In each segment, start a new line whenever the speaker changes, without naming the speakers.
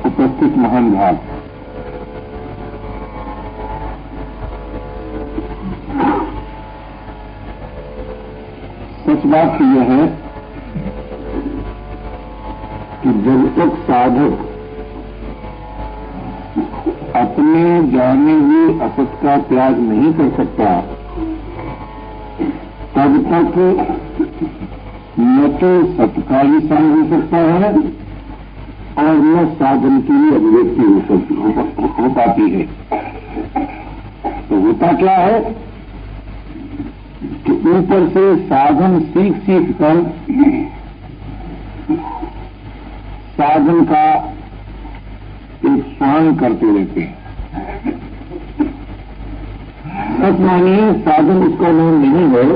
उपस्थित महान भाव, सच बात तो यह है कि जब तक साधक अपने जाने हुए असत का त्याग नहीं कर सकता, तब तक न तो सत का ही संग हो सकता है और न साधन की ही अभिव्यक्ति हो पाती है। तो होता क्या है कि ऊपर से साधन सीख कर साधन का एक स्वांग करते रहते हैं। सच मानिए, साधन उसका नाम नहीं है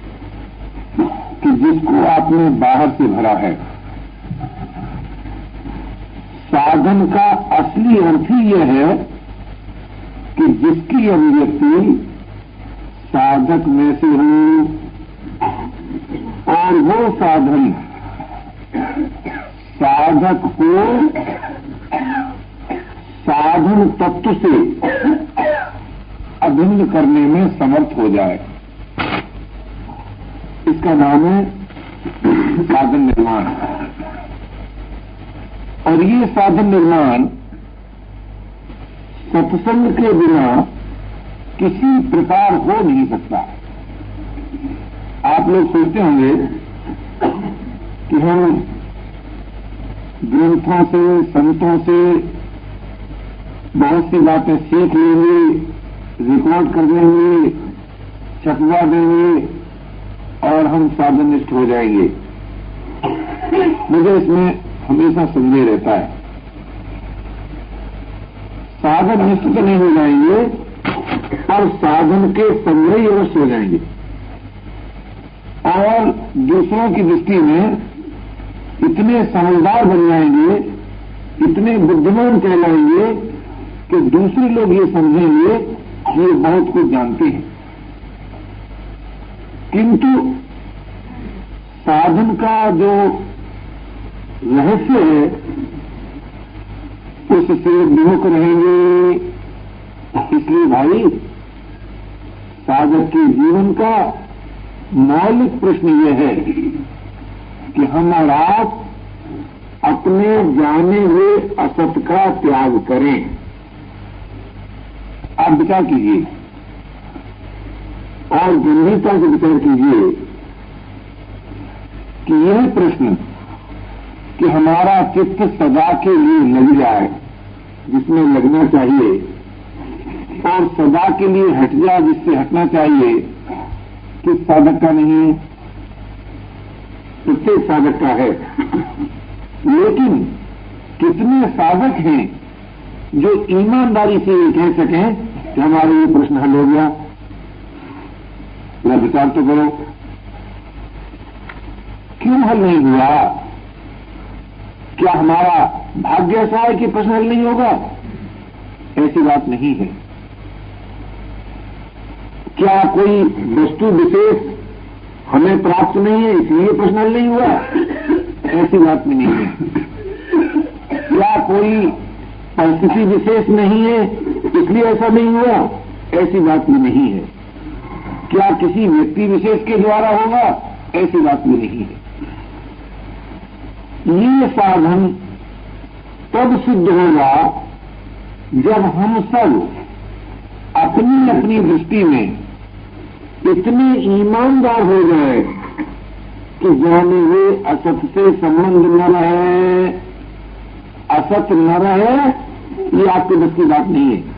कि जिसको आपने बाहर से भरा है। साधन का असली अर्थ ही यह है कि जिसकी अभिव्यक्ति साधक में से हो और वो साधन साधक को साधन तत्व से अभिन्न करने में समर्थ हो जाए। इसका नाम है साधन निर्माण। और ये साधन निर्माण सत्संग के बिना किसी प्रकार हो नहीं सकता। आप लोग सोचते होंगे कि हम ग्रंथों से, संतों से बहुत सी बातें सीख लेंगे, रिकॉर्ड कर लेंगे, छपवा देंगे और हम साधननिष्ठ हो जाएंगे। मुझे इसमें हमेशा संदेह रहता है। साधननिष्ठ तो नहीं हो जाएंगे और साधन के संग्रही अवश्य हो जाएंगे और दूसरों की दृष्टि में इतने समझदार बन जाएंगे, इतने बुद्धिमान कहलाएंगे कि दूसरे लोग ये समझेंगे कि ये बहुत कुछ जानते हैं। किंतु साधन का जो रहस्य है उससे विमुख रहेंगे। इसलिए भाई, साधक के जीवन का मौलिक प्रश्न यह है कि हम और आप अपने जाने हुए असत का त्याग करें। आप विचार कीजिए और गंभीरता से विचार कीजिए कि यह प्रश्न कि हमारा चित्त सदा के लिए लग जाए जिसमें लगना चाहिए और सदा के लिए हट जाए जिससे हटना चाहिए, किस साधक का नहीं है? प्रत्येक साधक का है। लेकिन कितने साधक हैं जो ईमानदारी से ये कह सकें कि हमारा ये प्रश्न हल हो गया? विचार तो करो, क्यों हल नहीं हुआ? क्या हमारा भाग्य ऐसा है कि प्रश्न हल नहीं होगा? ऐसी बात नहीं है। क्या कोई वस्तु विशेष हमें प्राप्त नहीं है इसलिए प्रश्न हल नहीं हुआ? ऐसी बात भी नहीं है। क्या कोई परिस्थिति विशेष नहीं है इसलिए ऐसा नहीं हुआ? ऐसी बात भी नहीं है। क्या किसी व्यक्ति विशेष के द्वारा होगा? ऐसी बात भी नहीं है। ये साधन तब सिद्ध होगा जब हम सब अपनी अपनी दृष्टि में इतने ईमानदार हो जाए कि जाने हुए असत से संबंध न रहे। असत न रहे ये आपके बस की बात नहीं है।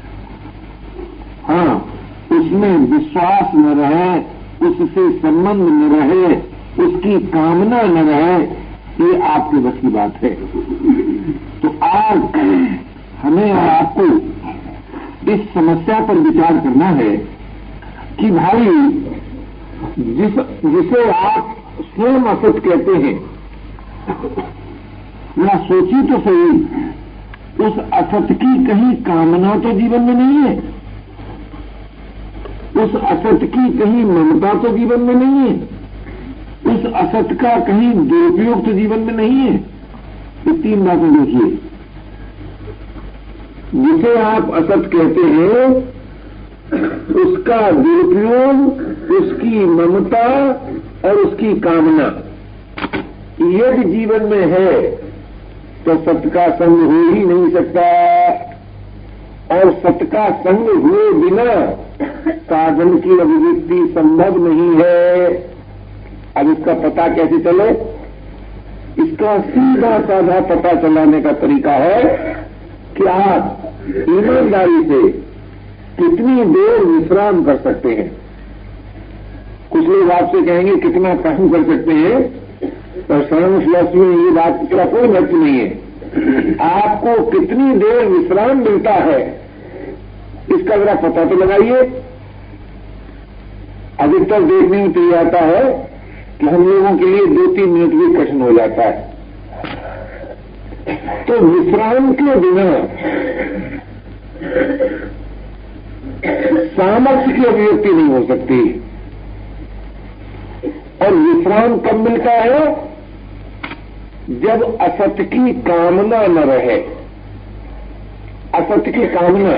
हाँ, उसमें विश्वास न रहे, उससे संबंध न रहे, उसकी कामना न रहे, ये आपके बस की बात है। तो आज हमें और आपको इस समस्या पर विचार करना है कि भाई जिसे आप स्वयं असत कहते हैं, या सोची तो सही, उस असत की कहीं कामना तो जीवन में नहीं है, उस असत की कहीं ममता तो जीवन में नहीं है, उस असत का कहीं दुरुपयोग तो जीवन में नहीं है। ये तीन बातें देखिए। जिसे आप असत कहते हैं, उसका दुरुपयोग, उसकी ममता और उसकी कामना यदि जीवन में है तो सत्य का संग हो ही नहीं सकता, और सत्य का संग हुए बिना साधन की अभिव्यक्ति संभव नहीं है। अब इसका पता कैसे चले? इसका सीधा साधा पता चलाने का तरीका है कि आप ईमानदारी से कितनी देर विश्राम कर सकते हैं। कुछ लोग आपसे कहेंगे कितना काम कर सकते हैं, पर सर्व फिलॉसफी में ये बात का कोई महत्व नहीं है। आपको कितनी देर विश्राम मिलता है इसका जरा पता तो लगाइए। अधिकतर देखने में तो ये आता है कि हम लोगों के लिए 2-3 मिनट भी कठिन हो जाता है। तो विश्राम के बिना सामर्थ्य की अभिव्यक्ति नहीं हो सकती। और विश्राम कब मिलता है? जब असत्य की कामना न रहे। असत्य की कामना,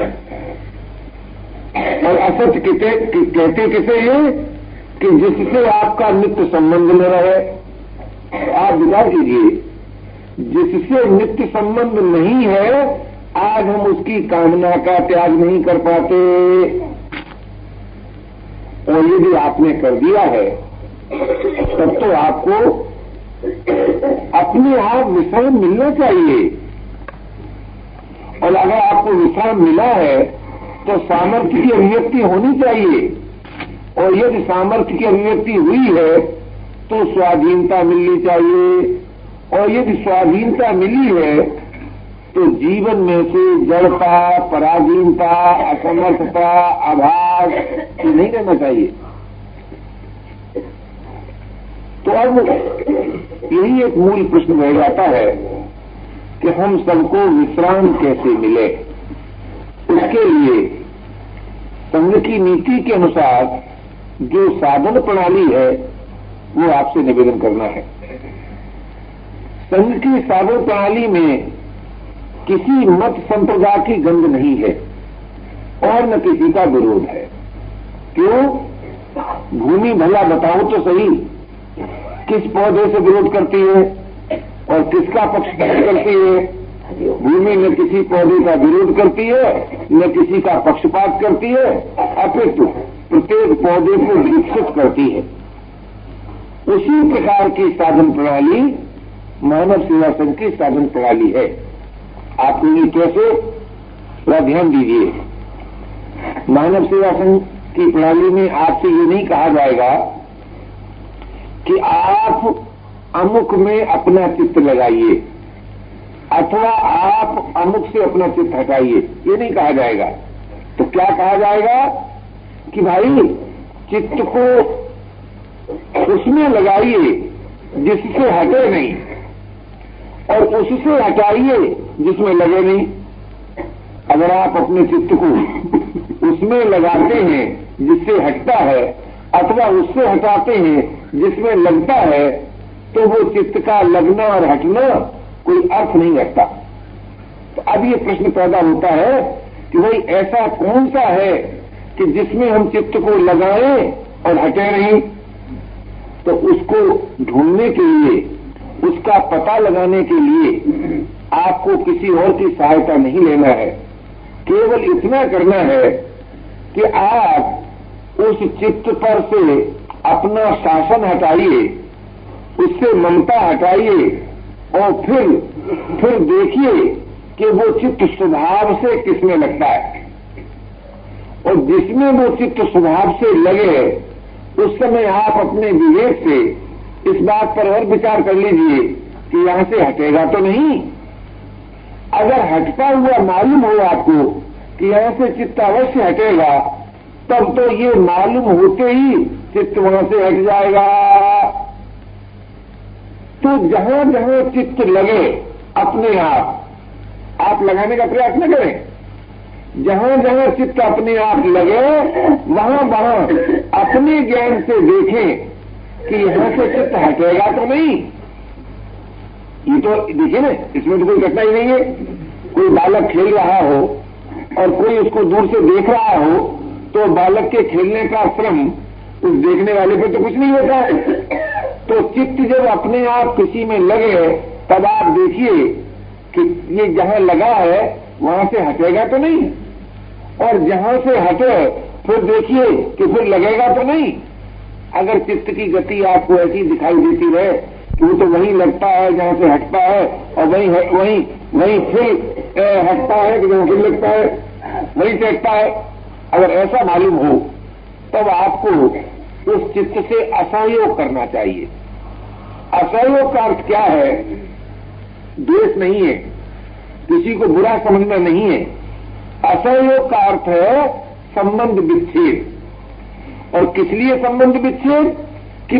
और असत्य कहते किसे हैं कि जिससे आपका नित्य संबंध न रहे। आप विचार कीजिए, जिससे नित्य संबंध नहीं है आज हम उसकी कामना का त्याग नहीं कर पाते। और यदि आपने कर दिया है तब तो आपको अपने आप विश्राम मिलना चाहिए। और अगर आपको विश्राम मिला है तो सामर्थ्य की अभिव्यक्ति होनी चाहिए। और यदि सामर्थ्य की अभिव्यक्ति हुई है तो स्वाधीनता मिलनी चाहिए। और यदि स्वाधीनता मिली है तो जीवन में से जड़ता, पराधीनता, असमर्थता, आभास नहीं रहना चाहिए। तो अब यही एक मूल प्रश्न रह जाता है कि हम सबको विश्राम कैसे मिले। उसके लिए संघ की नीति के अनुसार जो साधन प्रणाली है वो आपसे निवेदन करना है। संघ की साधन प्रणाली में किसी मत संप्रदाय की गंध नहीं है और न किसी का विरोध है। क्यों? भूमि भला बताओ तो सही, किस पौधे से विरोध करती है और किसका पक्षपात करती है? भूमि न किसी पौधे का विरोध करती है, न किसी का पक्षपात करती है, अपितु प्रत्येक पौधे को विकसित करती है। उसी प्रकार की साधन प्रणाली मानव सेवा संघ की साधन प्रणाली है। आप ये कैसे? थोड़ा ध्यान दीजिए। मानव सेवा संघ की प्रणाली में आपसे ये नहीं कहा जाएगा कि आप अमुक में अपना चित्त लगाइए अथवा आप अमुक से अपना चित्त हटाइए, ये नहीं कहा जाएगा। तो क्या कहा जाएगा कि भाई चित्त को उसमें लगाइए जिससे हटे नहीं, और उससे हटाइए जिसमें लगे नहीं। अगर आप अपने चित्त को उसमें लगाते हैं जिससे हटता है अथवा उससे हटाते हैं जिसमें लगता है, तो वो चित्त का लगना और हटना कोई अर्थ नहीं रखता। तो अब ये प्रश्न पैदा होता है कि भाई ऐसा कौन सा है कि जिसमें हम चित्त को लगाएं और हटे नहीं? तो उसको ढूंढने के लिए, उसका पता लगाने के लिए आपको किसी और की सहायता नहीं लेना है। केवल इतना करना है कि आप उस चित्त पर से अपना शासन हटाइए, उससे ममता हटाइए और फिर देखिए कि वो चित्त स्वभाव से किसमें लगता है। और जिसमें वो चित्त स्वभाव से लगे उस समय आप अपने विवेक से इस बात पर और विचार कर लीजिए कि यहां से हटेगा तो नहीं। अगर हटता हुआ मालूम हो आपको कि यहां से चित्त अवश्य हटेगा, तब तो ये मालूम होते ही चित्त वहां से हट जाएगा। तो जहां जहां चित्त लगे अपने आप लगाने का प्रयास न करें। जहां जहां चित्त अपने आप लगे वहां वहां अपने ज्ञान से देखें कि यहां से चित्त हटेगा तो नहीं। ये तो देखिए ना, इसमें तो कोई कठिनाई नहीं है। कोई बालक खेल रहा हो और कोई उसको दूर से देख रहा हो तो बालक के खेलने का श्रम उस देखने वाले पे तो कुछ नहीं होता है। तो चित्त जब अपने आप किसी में लगे तब आप देखिए कि ये जहां लगा है वहां से हटेगा तो नहीं, और जहां से हटे फिर देखिए कि फिर लगेगा तो नहीं। अगर चित्त की गति आपको ऐसी दिखाई देती रहे कि वो तो वहीं लगता है जहां से हटता है, और वहीं फिर हटता है कि जहां फिर लगता है, वहीं से हटता है, अगर ऐसा मालूम हो तब आपको उस चित्त से असहयोग करना चाहिए। असहयोग का अर्थ क्या है? द्वेष नहीं है, किसी को बुरा समझना नहीं है। असहयोग का अर्थ है संबंध विच्छेद। और किस लिए संबंध विच्छेद? कि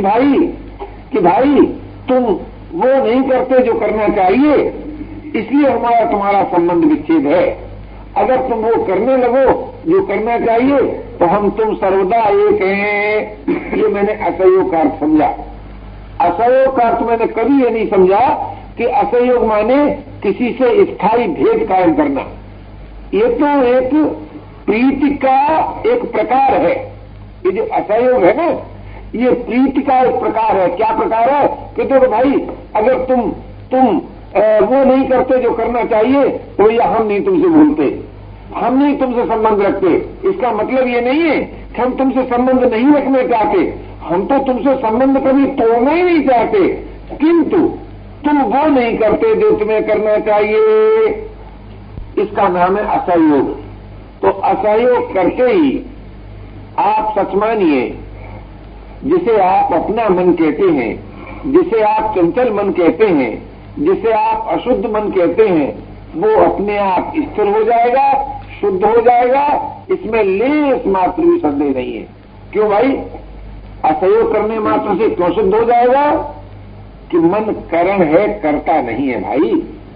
भाई तुम वो नहीं करते जो करना चाहिए, इसलिए हमारा तुम्हारा संबंध विच्छेद है। अगर तुम वो करने लगो जो करना चाहिए तो हम तुम सर्वदा एक हैं। ये मैंने असहयोग का अर्थ समझा। असहयोग का अर्थ मैंने कभी ये नहीं समझा कि असहयोग माने किसी से स्थायी भेद कायम करना। ये तो एक प्रीति का एक प्रकार है। ये जो असहयोग है ना, ये प्रीति का एक प्रकार है। क्या प्रकार है? कि देखो भाई, अगर तुम वो नहीं करते जो करना चाहिए तो भैया हम नहीं तुमसे भूलते, हम नहीं तुमसे संबंध रखते। इसका मतलब ये नहीं है कि हम तुमसे संबंध नहीं रखना चाहते, हम तो तुमसे संबंध कभी तोड़ना ही नहीं चाहते, किंतु तुम वो नहीं करते जो तुम्हें करना चाहिए। इसका नाम है असहयोग। तो असहयोग करके ही आप सच मानिए, जिसे आप अपना मन कहते हैं, जिसे आप चंचल मन कहते हैं, जिसे आप अशुद्ध मन कहते हैं, वो अपने आप स्थिर हो जाएगा, शुद्ध हो जाएगा। इसमें लेस मात्र भी संदेह नहीं है। क्यों भाई? असहयोग करने मात्र से क्यों शुद्ध हो जाएगा? कि मन करण है, करता नहीं है। भाई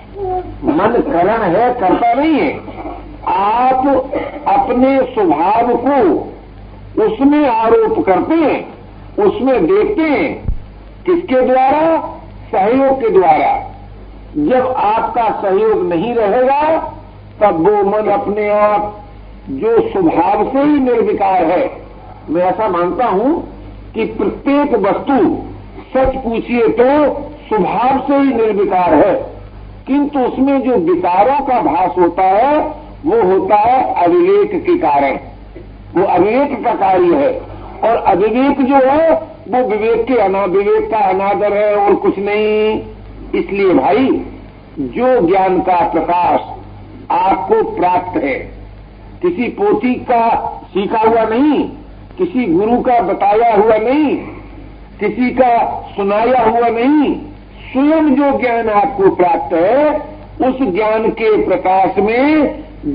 मन करण है, करता नहीं है। आप अपने स्वभाव को उसमें आरोप करते हैं, उसमें देखते हैं। किसके द्वारा? सहयोग के द्वारा। जब आपका सहयोग नहीं रहेगा तब वो मन अपने आप जो स्वभाव से ही निर्विकार है। मैं ऐसा मानता हूं कि प्रत्येक वस्तु सच पूछिए तो स्वभाव से ही निर्विकार है, किंतु उसमें जो विकारों का भास होता है वो होता है अविवेक के कारण। वो अविवेक का कार्य है, और अविवेक जो है वो विवेक का अनादर है और कुछ नहीं। इसलिए भाई, जो ज्ञान का प्रकाश आपको प्राप्त है, किसी पोथी का सीखा हुआ नहीं, किसी गुरु का बताया हुआ नहीं, किसी का सुनाया हुआ नहीं, स्वयं जो ज्ञान आपको प्राप्त है, उस ज्ञान के प्रकाश में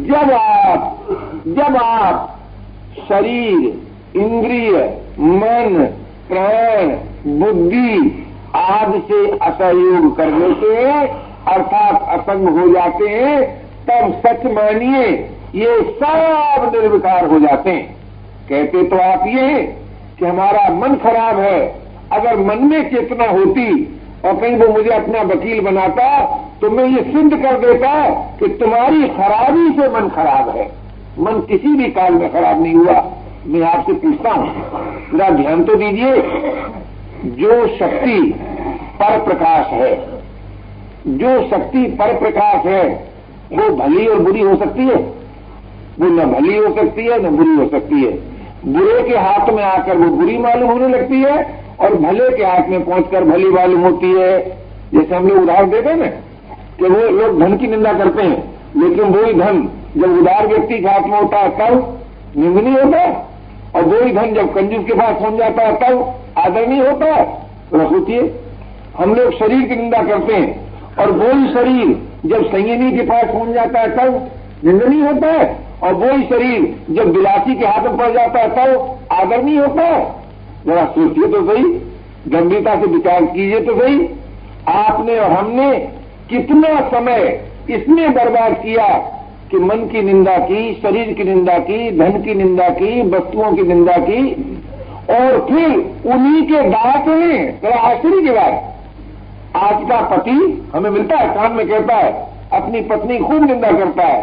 जब आप शरीर, इंद्रिय, मन, प्राण, बुद्धि आदि से असहयोग करने से अर्थात असंग हो जाते हैं, तब सच मानिए ये सब निर्विकार हो जाते हैं। कहते तो आप ये कि हमारा मन खराब है। अगर मन में चेतना होती और कहीं वो मुझे अपना वकील बनाता तो मैं ये सिद्ध कर देता कि तुम्हारी खराबी से मन खराब है। मन किसी भी काल में खराब नहीं हुआ। मैं आपसे पूछता हूं, जरा ध्यान तो दीजिए, जो शक्ति पर प्रकाश है, जो शक्ति पर प्रकाश है, वो भली और बुरी हो सकती है? वो न भली हो सकती है न बुरी हो सकती है। बुरे के हाथ में आकर वो बुरी मालूम होने लगती है और भले के हाथ में पहुंचकर भली मालूम होती है। जैसे हम लोग उदाहरण देते हैं ना कि वो लोग धन की निंदा करते हैं, लेकिन वही धन जब उदार व्यक्ति के हाथ में होता है तब निंदनीय होता है, और वही धन जब कंजूस के पास पहुंच जाता है तब आदरणीय होता है। तो सोचिए, हम लोग शरीर की निंदा करते हैं और वही शरीर जब संयमी के पास पहुंच जाता है तब निंदनीय होता है, और वही शरीर जब बिलासी के हाथ में पड़ जाता है तब आदरणीय होता है। जरा सोचिए तो सही, गंभीरता से विचार कीजिए तो सही। आपने और हमने कितना समय इसमें बर्बाद किया कि मन की निंदा की, शरीर की निंदा की, धन की निंदा की, वस्तुओं की निंदा की, और फिर उन्हीं के दास में जरा आश्चर्य की बात, आज का पति हमें मिलता है, कान में कहता है, अपनी पत्नी खूब निंदा करता है,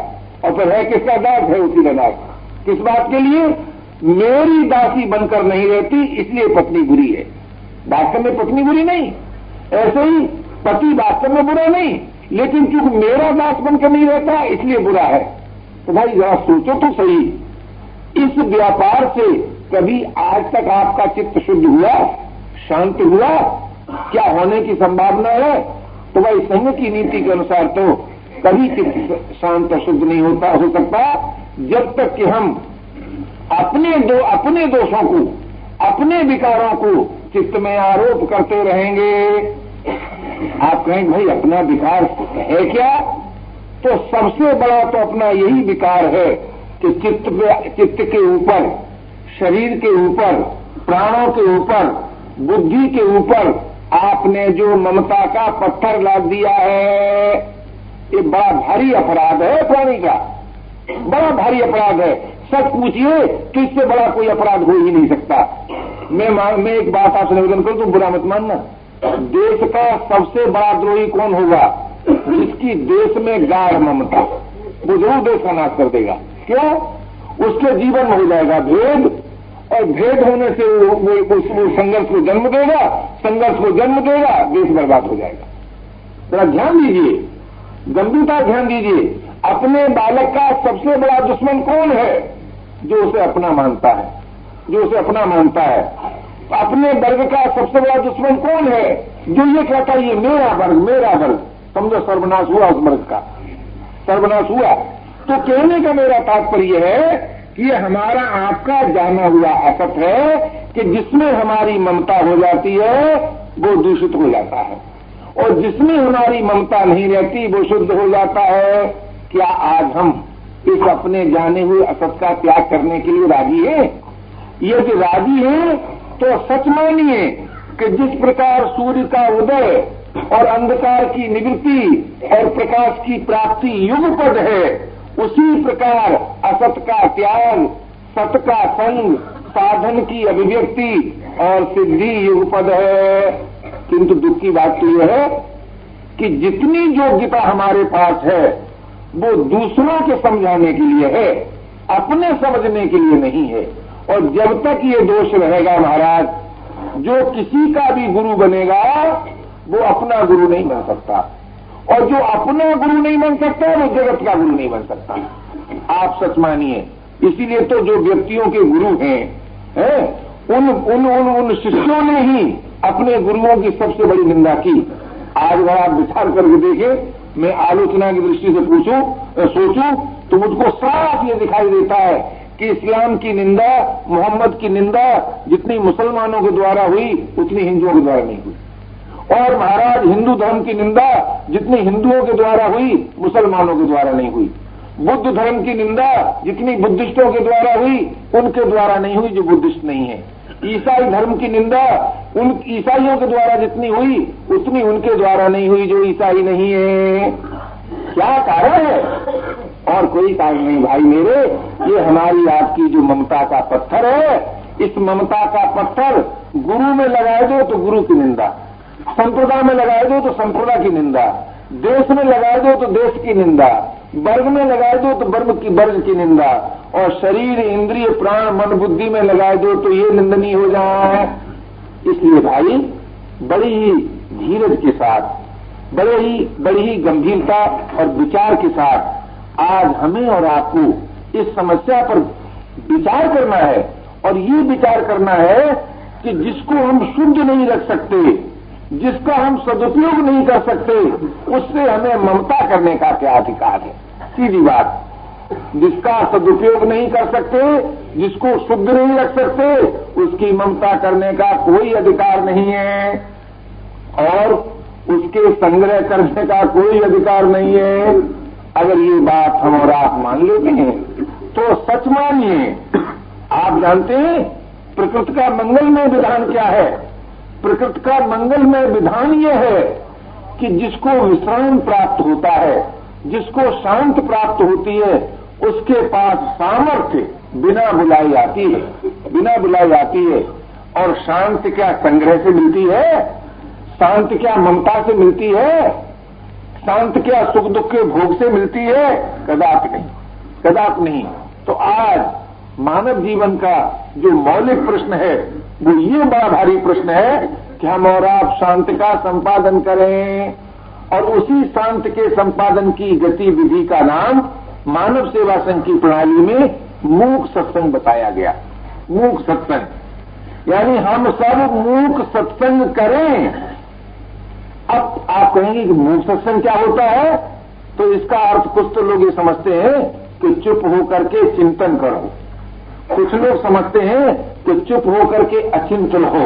और फिर है किसका दास? है उसी का दास। किस बात के लिए? मेरी दासी बनकर नहीं रहती इसलिए पत्नी बुरी है। वास्तव में पत्नी बुरी नहीं, ऐसे ही पति वास्तव में बुरा नहीं, लेकिन क्योंकि मेरा दास बनकर नहीं रहता इसलिए बुरा है। तो भाई जरा सोचो तो सही, इस व्यापार से कभी आज तक आपका चित्त शुद्ध हुआ, शांत हुआ? क्या होने की संभावना है? तो भाई संघ की नीति के अनुसार तो कभी चित्त शांत और शुद्ध नहीं हो सकता जब तक कि हम अपने दोषों को, अपने विकारों को चित्त में आरोप करते रहेंगे। आप कहें भाई अपना विकार है क्या? तो सबसे बड़ा तो अपना यही विकार है कि चित्त के ऊपर, शरीर के ऊपर, प्राणों के ऊपर, बुद्धि के ऊपर आपने जो ममता का पत्थर लाद दिया है, ये बड़ा भारी अपराध है प्राणी का, बड़ा भारी अपराध है। सच पूछिए तो इससे बड़ा कोई अपराध हो ही नहीं सकता। मैं एक बात आपसे निवेदन करूं, तुम बुरा मत मानना। देश का सबसे बड़ा द्रोही कौन होगा? जिसकी देश में गाढ़ ममता, वो जरूर देश का नाश कर देगा। क्यों? उसके जीवन में हो जाएगा भेद, और भेद होने से वो संघर्ष को जन्म देगा, संघर्ष को जन्म देगा, देश बर्बाद हो जाएगा। जरा ध्यान दीजिए, गंभीरता ध्यान दीजिए। अपने बालक का सबसे बड़ा दुश्मन कौन है? जो उसे अपना मानता है, जो उसे अपना मानता है। अपने वर्ग का सबसे बड़ा दुश्मन कौन है? जो ये कहता है ये मेरा वर्ग, मेरा वर्ग। समझो सर्वनाश हुआ उस वर्ग का, सर्वनाश हुआ। तो कहने का मेरा तात्पर्य है कि ये हमारा आपका जाना हुआ असत है कि जिसमें हमारी ममता हो जाती है वो दूषित हो जाता है, और जिसमें हमारी ममता नहीं रहती वो शुद्ध हो जाता है। क्या आज हम इस अपने जाने हुए असत का त्याग करने के लिए राजी हैं? यदि राजी हैं तो सच मानिए कि जिस प्रकार सूर्य का उदय और अंधकार की निवृत्ति और प्रकाश की प्राप्ति युगपद है, उसी प्रकार असत का त्याग, सत का संग, साधन की अभिव्यक्ति और सिद्धि युगपद है। किंतु दुख की बात तो यह है कि जितनी योग्यता हमारे पास है वो दूसरों के समझाने के लिए है, अपने समझने के लिए नहीं है। और जब तक ये दोष रहेगा महाराज, जो किसी का भी गुरु बनेगा वो अपना गुरु नहीं बन सकता, और जो अपना गुरु नहीं बन सकता वो जगत का गुरु नहीं बन सकता। आप सच मानिए। इसीलिए तो जो व्यक्तियों के गुरु हैं, उन शिष्यों ने ही अपने गुरुओं की सबसे बड़ी निंदा की। आज अगर आप विचार करके देखें, मैं आलोचना की दृष्टि से सोचूं तो मुझको साफ ये दिखाई देता है कि इस्लाम की निंदा, मोहम्मद की निंदा जितनी मुसलमानों के द्वारा हुई उतनी हिंदुओं के द्वारा नहीं हुई। और महाराज हिंदू धर्म की निंदा जितनी हिंदुओं के द्वारा हुई मुसलमानों के द्वारा नहीं हुई। बुद्ध धर्म की निंदा जितनी बुद्धिस्टों के द्वारा हुई उनके द्वारा नहीं हुई जो बुद्धिस्ट नहीं है। ईसाई धर्म की निंदा उन ईसाइयों के द्वारा जितनी हुई उतनी उनके द्वारा नहीं हुई जो ईसाई नहीं है। क्या कारण है? और कोई कारण नहीं भाई मेरे, ये हमारी आपकी जो ममता का पत्थर है, इस ममता का पत्थर गुरु में लगाए दो तो गुरु की निंदा, संप्रदाय में लगाए दो तो संप्रदाय की निंदा, देश में लगाए दो तो देश की निंदा, वर्ग में लगाए दो तो वर्ग की निंदा, और शरीर, इंद्रिय, प्राण, मन, बुद्धि में लगाए दो तो ये निंदनीय हो जाए। इसलिए भाई बड़ी ही धीरज के साथ, बड़ी ही गंभीरता और विचार के साथ आज हमें और आपको इस समस्या पर विचार करना है। और ये विचार करना है कि जिसको हम शुद्ध नहीं रख सकते, जिसका हम सदुपयोग नहीं कर सकते, उससे हमें ममता करने का क्या अधिकार है? सीधी बात। जिसका सदुपयोग नहीं कर सकते, जिसको शुद्ध नहीं रख सकते, उसकी ममता करने का कोई अधिकार नहीं है, और उसके संग्रह करने का कोई अधिकार नहीं है। अगर ये बात हम और आप मान लेते हैं तो सच मानिए। आप जानते हैं प्रकृति का मंगलमय विधान क्या है? प्रकृति का मंगलमय विधान यह है कि जिसको विश्राम प्राप्त होता है, जिसको शांत प्राप्त होती है, उसके पास सामर्थ्य बिना बुलाई आती है, बिना बुलाई आती है। और शांति क्या संग्रह से मिलती है? शांति क्या ममता से मिलती है? शांति क्या सुख दुख के भोग से मिलती है? कदापि नहीं। कदापि नहीं। तो आज मानव जीवन का जो मौलिक प्रश्न है वो ये बड़ा भारी प्रश्न है कि हम और आप शांति का संपादन करें, और उसी शांति के संपादन की गतिविधि का नाम मानव सेवा संघ की प्रणाली में मूक सत्संग बताया गया। मूक सत्संग यानी हम सब मूक सत्संग करें। अब आप कहेंगे कि मूक सत्संग क्या होता है, तो इसका अर्थ कुछ तो लोग ये समझते हैं कि चुप होकर के चिंतन करो, कुछ लोग समझते हैं कि चुप होकर के अचिंत रहो,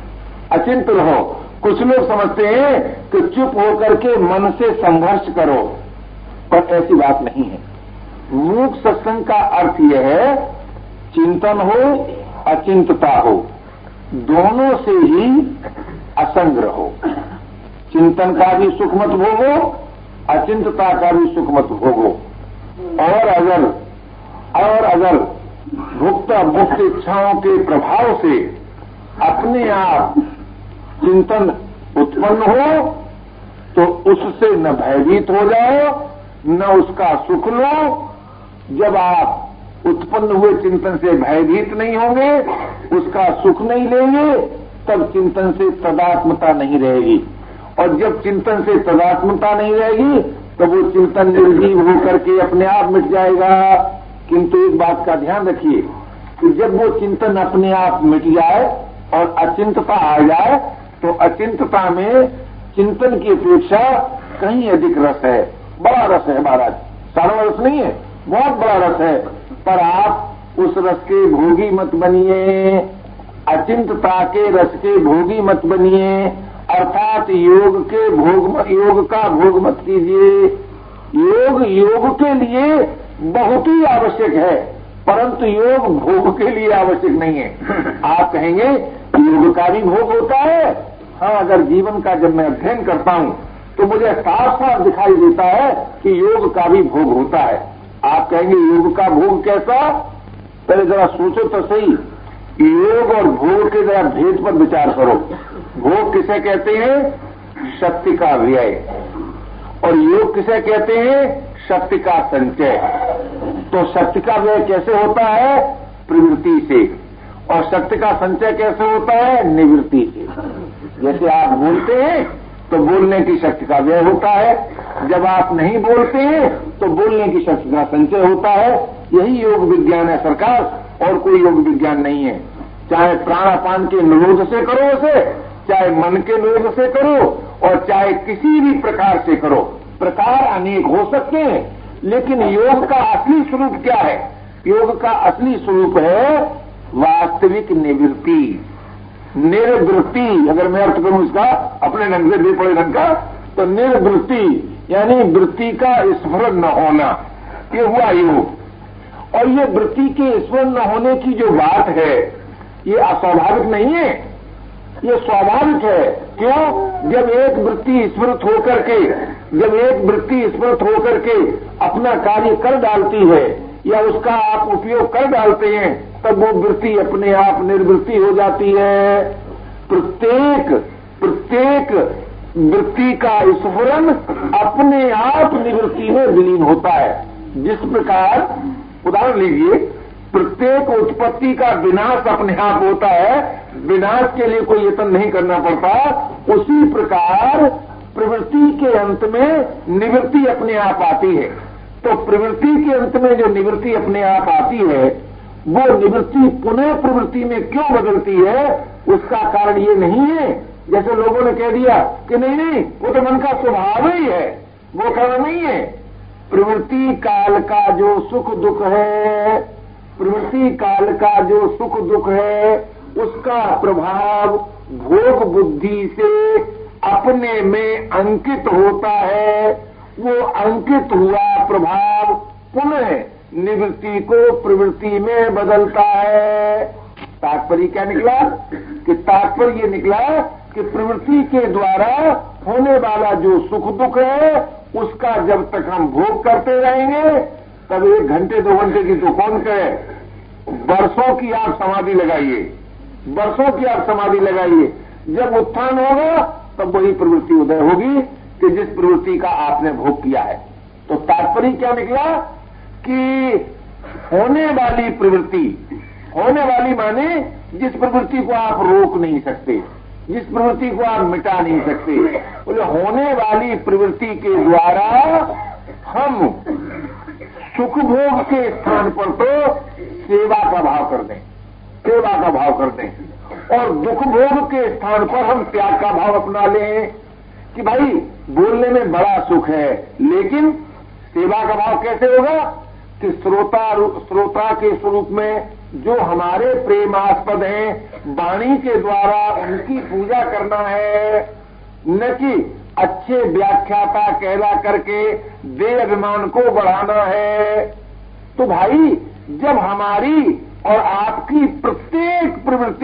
कुछ लोग समझते हैं कि चुप होकर के मन से संघर्ष करो, पर ऐसी बात नहीं है। मूक सत्संग का अर्थ यह है चिंतन हो अचिंतता हो, दोनों से ही असंग रहो। चिंतन का भी सुख मत भोगो, अचिंतता का भी सुख मत भोगो। और अगर भुक्त मुक्त इच्छाओं के प्रभाव से अपने आप चिंतन उत्पन्न हो तो उससे न भयभीत हो जाओ न उसका सुख लो। जब आप उत्पन्न हुए चिंतन से भयभीत नहीं होंगे, उसका सुख नहीं लेंगे, तब चिंतन से तदात्मता नहीं रहेगी, और जब चिंतन से तदात्मता नहीं रहेगी तो वो चिंतन निर्जीव होकर के अपने आप मिट जाएगा। किंतु एक बात का ध्यान रखिए कि जब वो चिंतन अपने आप मिट जाए और अचिंतता आ जाए तो अचिंतता में चिंतन की अपेक्षा कहीं अधिक रस है, बड़ा रस है महाराज, सारा रस नहीं है, बहुत बड़ा रस है। पर आप उस रस के भोगी मत बनिए, अचिंतता के रस के भोगी मत बनिए, अर्थात योग का भोग मत कीजिए। योग के लिए बहुत ही आवश्यक है, परंतु योग भोग के लिए आवश्यक नहीं है। आप कहेंगे योग का भी भोग होता है। हाँ, अगर जीवन का जब मैं अध्ययन करता हूं तो मुझे साफ साफ दिखाई देता है कि योग का भी भोग होता है। आप कहेंगे योग का भोग कैसा? पहले जरा सोचो तो सही, योग और भोग के जरा भेद पर विचार करो। भोग किसे कहते हैं? शक्ति का व्यय। और योग किसे कहते हैं? शक्ति का संचय। तो शक्ति का व्यय कैसे होता है? प्रवृत्ति से। और शक्ति का संचय कैसे होता है? निवृत्ति से। जैसे आप बोलते हैं तो बोलने की शक्ति का व्यय होता है, जब आप नहीं बोलते हैं तो बोलने की शक्ति का संचय होता है। यही योग विज्ञान है सरकार, और कोई योग विज्ञान नहीं है। चाहे प्राणापान के निरोध से करो उसे, चाहे मन के निरोध से करो, और चाहे किसी भी प्रकार से करो। प्रकार अनेक हो सकते हैं, लेकिन योग का असली स्वरूप क्या है? योग का असली स्वरूप है वास्तविक निवृत्ति। निर्वृत्ति, अगर मैं अर्थ करूं इसका अपने ढंग से बेपड़े ढंग का, तो निर्वृत्ति यानी वृत्ति का स्मरण न होना, ये हुआ योग। और ये वृत्ति के स्मरण न होने की जो बात है ये अस्वाभाविक नहीं है, ये स्वाभाविक है। क्यों? जब एक वृत्ति स्मृत होकर के अपना कार्य कर डालती है या उसका आप उपयोग कर डालते हैं, तब वो वृत्ति अपने आप निर्वृत्ति हो जाती है। प्रत्येक वृत्ति का स्फुरन अपने आप निवृत्ति में विलीन होता है। जिस प्रकार उदाहरण लीजिए, प्रत्येक उत्पत्ति का विनाश अपने आप होता है, विनाश के लिए कोई यत्न नहीं करना पड़ता। उसी प्रकार प्रवृत्ति के अंत में निवृत्ति अपने आप आती है। तो प्रवृत्ति के अंत में जो निवृत्ति अपने आप आती है, वो निवृत्ति पुनः प्रवृत्ति में क्यों बदलती है? उसका कारण ये नहीं है जैसे लोगों ने कह दिया कि नहीं वो तो मन का स्वभाव ही है, वो कारण नहीं है। प्रवृत्ति काल का जो सुख दुख है, प्रवृत्ति काल का जो सुख दुख है, उसका प्रभाव भोग बुद्धि से अपने में अंकित होता है। वो अंकित हुआ प्रभाव पुनः निवृत्ति को प्रवृत्ति में बदलता है। तात्पर्य क्या निकला? कि तात्पर्य ये निकला कि प्रवृत्ति के द्वारा होने वाला जो सुख दुख है, उसका जब तक हम भोग करते रहेंगे, तब 1 घंटे 2 घंटे की तो कौन करे, वर्षों की आप समाधि लगाइए, जब उत्थान होगा तब वही प्रवृत्ति उदय होगी कि जिस प्रवृत्ति का आपने भोग किया है। तो तात्पर्य क्या निकला कि होने वाली प्रवृत्ति, होने वाली माने जिस प्रवृत्ति को आप रोक नहीं सकते, जिस प्रवृत्ति को आप मिटा नहीं सकते, बोले होने वाली प्रवृत्ति के द्वारा हम सुख भोग के स्थान पर तो सेवा का भाव कर दें, सेवा का भाव कर दें, और दुख भोग के स्थान पर हम त्याग का भाव अपना लें कि भाई बोलने में बड़ा सुख है, लेकिन सेवा का भाव कैसे होगा कि श्रोता के स्वरूप में जो हमारे प्रेमास्पद हैं, वाणी के द्वारा उनकी पूजा करना है, न कि अच्छे व्याख्याता कहला करके दे अभिमान को बढ़ाना है। तो भाई जब हमारी और आपकी प्रत्येक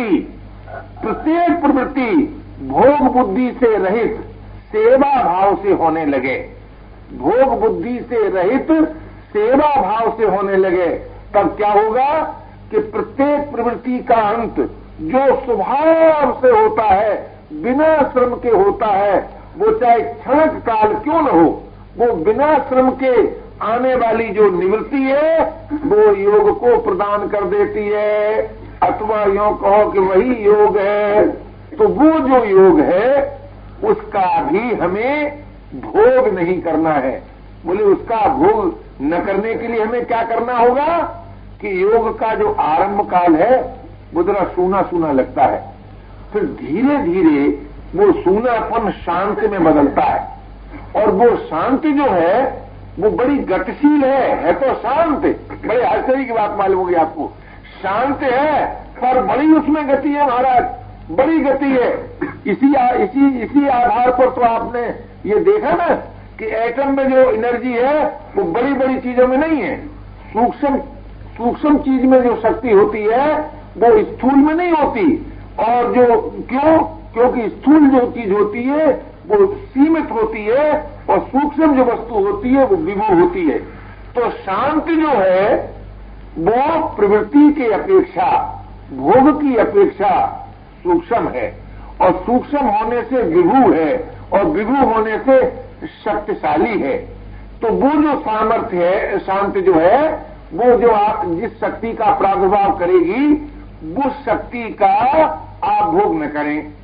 प्रवृत्ति भोग बुद्धि से रहित सेवा भाव से होने लगे, भोग बुद्धि से रहित सेवा भाव से होने लगे, तब क्या होगा कि प्रत्येक प्रवृत्ति का अंत जो स्वभाव से होता है, बिना श्रम के होता है, वो चाहे क्षणिक काल क्यों न हो, वो बिना श्रम के आने वाली जो निवृत्ति है वो योग को प्रदान कर देती है, अथवा यूं कहो कि वही योग है। तो वो जो योग है उसका भी हमें भोग नहीं करना है। बोले उसका भोग न करने के लिए हमें क्या करना होगा कि योग का जो आरंभ काल है वो जरा सूना सूना लगता है, फिर धीरे धीरे वो सूनापन शांति में बदलता है, और वो शांति जो है वो बड़ी गतिशील है तो शांत, बड़े आश्चर्य की बात मालूम होगी आपको, शांत है पर बड़ी उसमें गति है महाराज, बड़ी गति है। इसी आधार पर तो आपने ये देखा ना कि एटम में जो एनर्जी है वो बड़ी बड़ी चीजों में नहीं है, सूक्ष्म चीज में जो शक्ति होती है वो स्थूल में नहीं होती, और जो क्योंकि स्थूल जो चीज होती है वो सीमित होती है और सूक्ष्म जो वस्तु होती है वो विभु होती है। तो शांति जो है वो प्रवृत्ति की अपेक्षा, भोग की अपेक्षा सूक्ष्म है, और सूक्ष्म होने से विभु है, और विभु होने से शक्तिशाली है। तो वो जो सामर्थ्य है, शांति जो है, वो जो आप जिस शक्ति का प्रादुर्भाव करेगी, उस शक्ति का आप भोग न करें।